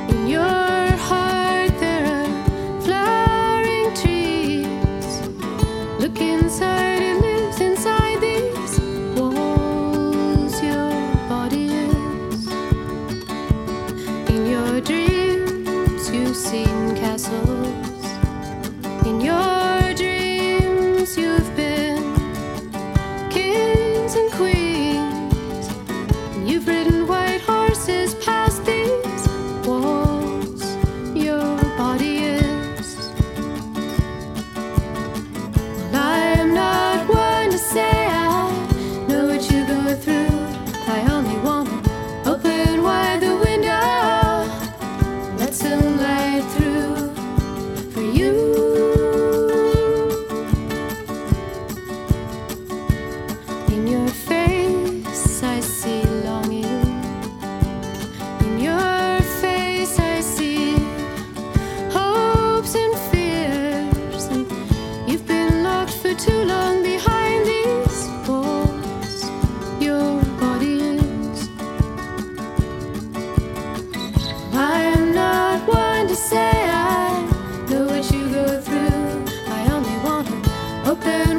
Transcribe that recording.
In your heart there are flowering trees. Look inside, it lives inside these walls. Your body is. In your dreams you've seen castles. In your dreams you've been kings and queens. And you've ridden white horses past these walls. Your body is. Well, I am not one to say I know what you go through. I only want to open wide the window, let some light through for you. In your face I see longing. In your face I see hopes and fears. And you've been locked for too long behind these walls. Your body is. I am not one to say I know what you go through. I only want to open